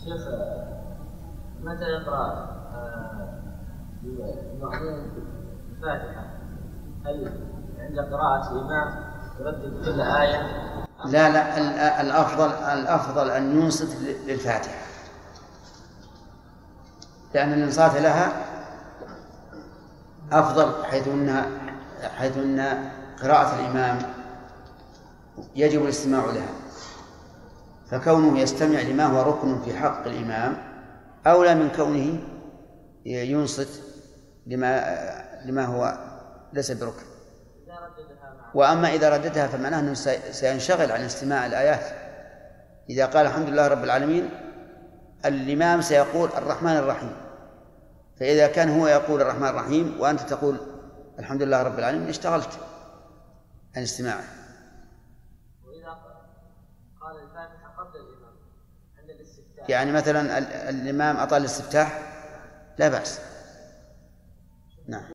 شيخ متى يقرأ المأموم الفاتحة؟ هل عند قراءة الإمام يردد كل آية؟ لا، الأفضل أن ينصت للفاتحة، لأن الإنصات لها أفضل، حيث أن قراءة الإمام يجب الاستماع لها، فكونه يستمع لما هو ركن في حق الإمام أولى من كونه ينصت لما هو ليس بركن. وأما إذا رددها فمعناه أنه سينشغل عن استماع الآيات. إذا قال الحمد لله رب العالمين الإمام سيقول الرحمن الرحيم، فإذا كان هو يقول الرحمن الرحيم وأنت تقول الحمد لله رب العالمين اشتغلت عن استماعه. وإذا قال الفاتحة قبل الإمام عند الاستفتاح، يعني مثلا الإمام أطال الاستفتاح لا بأس. نعم.